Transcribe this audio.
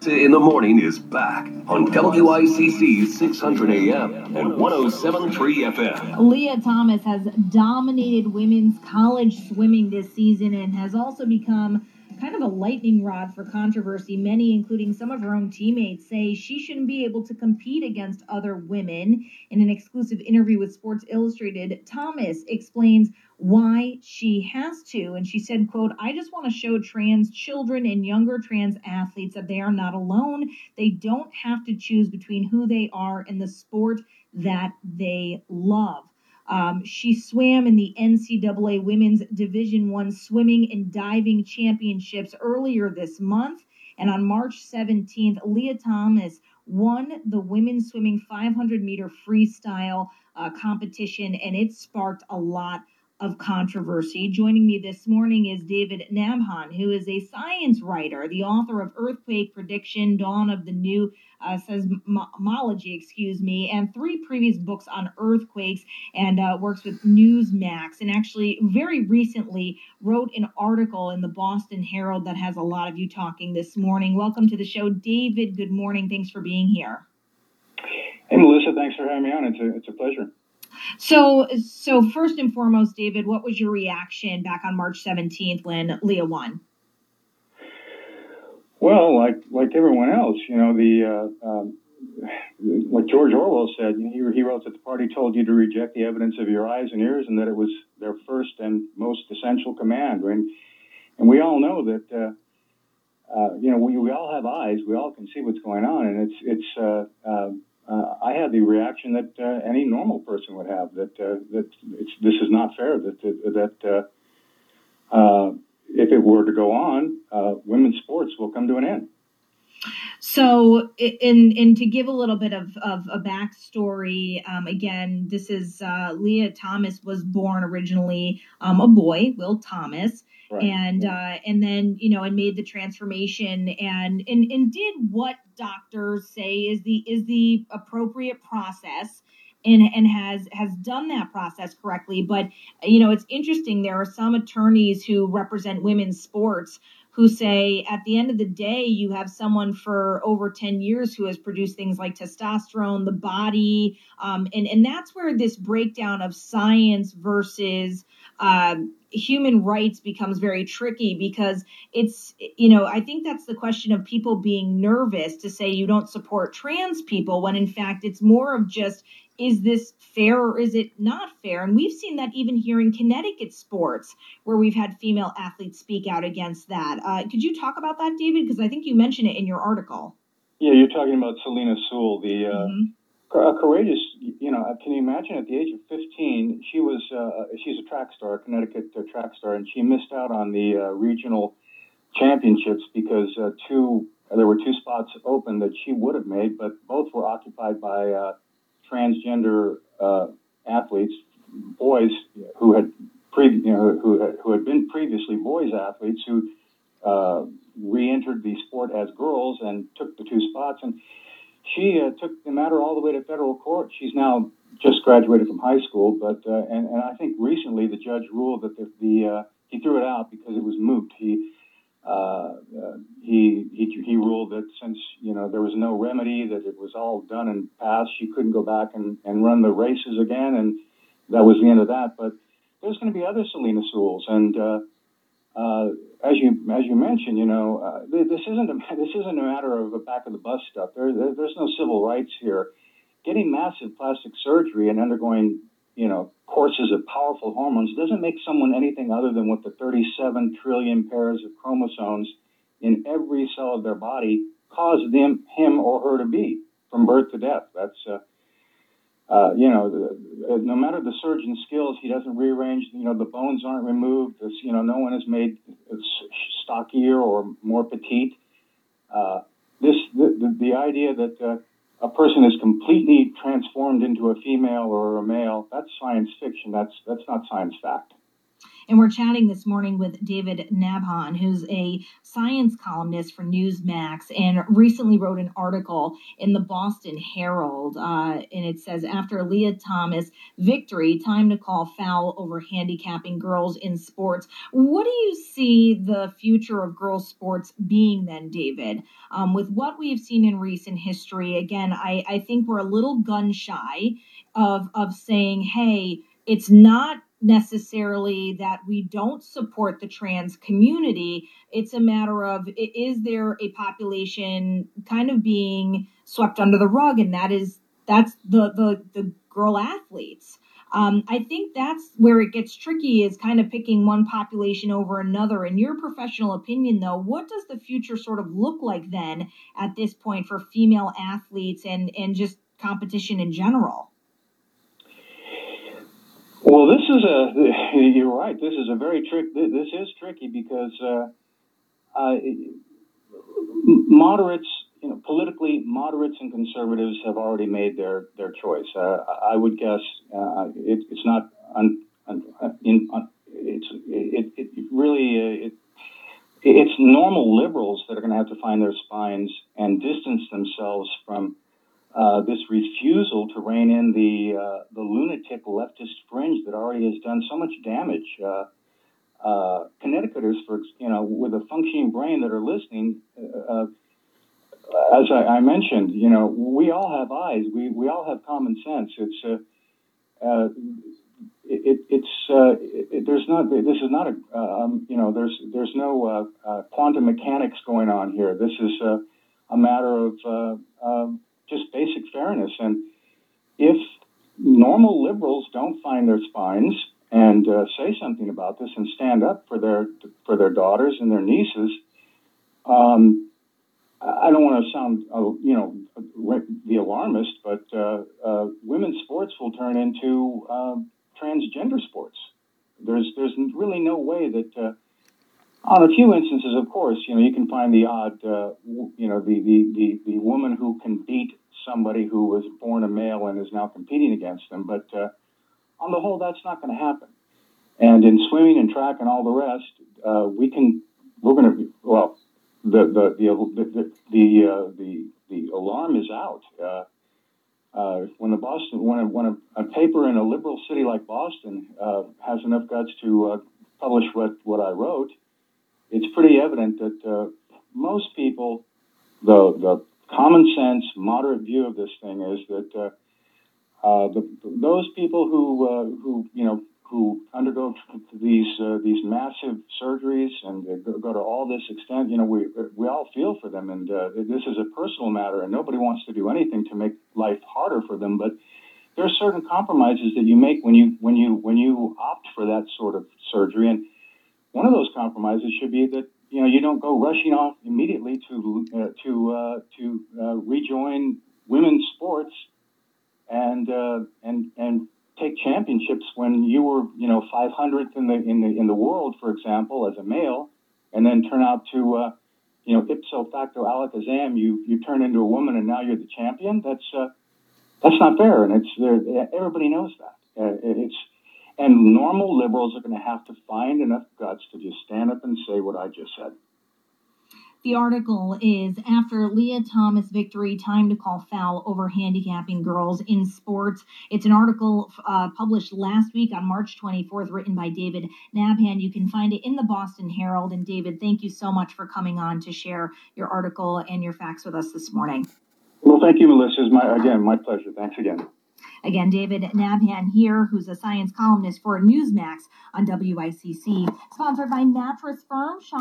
in the Morning is back on WICC 600 AM and 107.3 FM. Lia Thomas has dominated women's college swimming this season and has also become kind of a lightning rod for controversy. Many, including some of her own teammates, say she shouldn't be able to compete against other women. In an exclusive interview with Sports Illustrated, Thomas explains why she has to. And she said, quote, "I just want to show trans children and younger trans athletes that they are not alone. They don't have to choose between who they are and the sport that they love." She swam in the NCAA Women's Division I Swimming and Diving Championships earlier this month. And on March 17th, Lia Thomas won the women's swimming 500-meter freestyle competition, and it sparked a lot of controversy. Joining me this morning is David Nabhan, who is a science writer, the author of Earthquake Prediction, Dawn of the New Seismology, and 3 previous books on earthquakes, and works with Newsmax, and actually very recently wrote an article in the Boston Herald that has a lot of you talking this morning. Welcome to the show, David. Good morning. Thanks for being here. Hey, Melissa. Thanks for having me on. It's a pleasure. So first and foremost, David, what was your reaction back on March 17th when Lia won? Well, like everyone else, like George Orwell said, he wrote that the party told you to reject the evidence of your eyes and ears, and that it was their first and most essential command. And we all know that, we all have eyes. We all can see what's going on, and I had the reaction that any normal person would have, that this is not fair, that if it were to go on, women's sports will come to an end. So, and to give a little bit of a backstory, again, this is Lia Thomas was born originally a boy, Will Thomas, right. And then and made the transformation and did what doctors say is the appropriate process. And has done that process correctly. But, it's interesting. There are some attorneys who represent women's sports who say at the end of the day, you have someone for over 10 years who has produced things like testosterone, the body. And that's where this breakdown of science versus human rights becomes very tricky, because it's, I think that's the question of people being nervous to say you don't support trans people, when in fact it's more of just, is this fair or is it not fair? And we've seen that even here in Connecticut sports, where we've had female athletes speak out against that. Could you talk about that, David? Because I think you mentioned it in your article. Yeah, you're talking about Selena Sewell, the courageous, can you imagine at the age of 15, she's a track star, a Connecticut track star, and she missed out on the regional championships because there were 2 spots open that she would have made, but both were occupied by transgender athletes, boys who had been previously boys athletes who re-entered the sport as girls and took the 2 spots. And she took the matter all the way to federal court. She's now just graduated from high school, but and I think recently the judge ruled that he threw it out because it was moot. He ruled that since there was no remedy, that it was all done and passed, she couldn't go back and run the races again, and that was the end of that. But there's going to be other Selena Sewells, and as you mentioned, this isn't a matter of a back of the bus stuff. There's no civil rights here. Getting massive plastic surgery and undergoing courses of powerful hormones doesn't make someone anything other than what the 37 trillion pairs of chromosomes in every cell of their body cause him or her to be from birth to death. That's no matter the surgeon's skills, he doesn't rearrange. The bones aren't removed. No one is made stockier or more petite. The idea that a person is completely transformed into a female or a male, that's science fiction. That's not science fact. And we're chatting this morning with David Nabhan, who's a science columnist for Newsmax and recently wrote an article in the Boston Herald. And it says, after Leah Thomas victory, time to call foul over handicapping girls in sports. What do you see the future of girls' sports being then, David? With what we've seen in recent history, again, I think we're a little gun shy of saying, hey, it's not necessarily that we don't support the trans community. It's a matter of, is there a population kind of being swept under the rug? And that's the girl athletes. I think that's where it gets tricky, is kind of picking one population over another. In your professional opinion, though, what does the future sort of look like then at this point for female athletes and just competition in general? Well, you're right. This is this is tricky because moderates, politically moderates and conservatives have already made their choice. I would guess it's not it's normal liberals that are going to have to find their spines and distance themselves from this refusal to rein in the lunatic leftist fringe that already has done so much damage. Connecticuters, with a functioning brain that are listening, as I mentioned, we all have eyes. We all have common sense. There's no quantum mechanics going on here. This is a matter of just basic fairness. And if normal liberals don't find their spines and say something about this and stand up for their daughters and their nieces, I don't want to sound, the alarmist, but women's sports will turn into transgender sports. There's really no way that, on a few instances, of course, you can find the odd, the woman who can beat somebody who was born a male and is now competing against them. But on the whole, that's not going to happen. And in swimming and track and all the rest, the alarm is out. When a paper in a liberal city like Boston has enough guts to publish what I wrote, it's pretty evident that most people, the common sense, moderate view of this thing is that those people who undergo these massive surgeries and go to all this extent, we all feel for them, and this is a personal matter, and nobody wants to do anything to make life harder for them. But there are certain compromises that you make when you opt for that sort of surgery, and one of those compromises should be that you don't go rushing off immediately to rejoin women's sports and take championships when you were 500th in the world, for example, as a male, and then turn out to ipso facto alakazam you turn into a woman and now you're the champion. That's not fair, and everybody knows that. And normal liberals are going to have to find enough guts to just stand up and say what I just said. The article is, after Leah Thomas victory, time to call foul over handicapping girls in sports. It's an article published last week on March 24th, written by David Nabhan. You can find it in the Boston Herald. And David, thank you so much for coming on to share your article and your facts with us this morning. Well, thank you, Melissa. It's my pleasure. Thanks again. Again, David Nabhan here, who's a science columnist for Newsmax on WICC, sponsored by Mattress Firm.